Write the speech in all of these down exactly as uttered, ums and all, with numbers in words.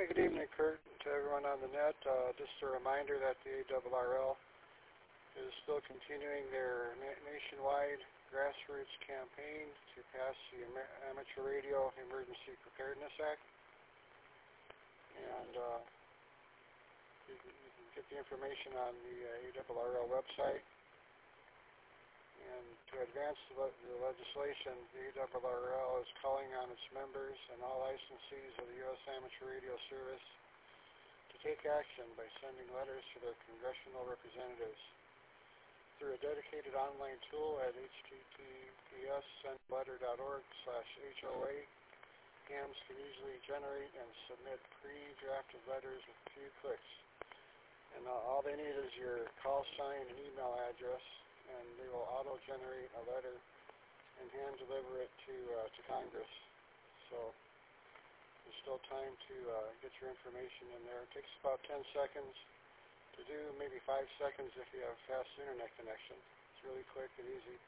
Hey, good evening, Kurt, to everyone on the net. Uh, just a reminder that the A R R L is still continuing their na nationwide grassroots campaign to pass the Amer Amateur Radio Emergency Preparedness Act. And uh, you, can, you can get the information on the uh, A R R L website. And to advance the, le the legislation, the A R R L is calling on its members and all licensees of the U S Amateur Radio Service to take action by sending letters to their congressional representatives. Through a dedicated online tool at h t t p s send letter dot org slash H O A, hams can easily generate and submit pre-drafted letters with a few clicks. And uh, all they need is your call sign and email address, and they will auto-generate a letter and hand-deliver it to uh, to Congress. So there's still time to uh, get your information in there. It takes about ten seconds to do, maybe five seconds if you have a fast internet connection. It's really quick and easy.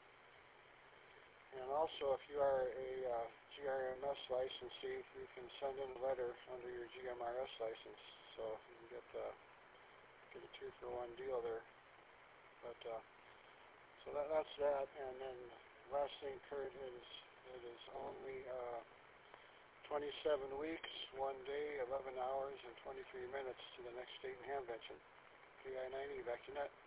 And also, if you are a uh, G R M S licensee, you can send in a letter under your G M R S license. So you can get, uh, get a two-for-one deal there. But uh, so that, that's that. And then last thing, Kurt, is it is only uh, twenty-seven weeks, one day, eleven hours, and twenty-three minutes to the next state and ham convention. K I ninety, back to net.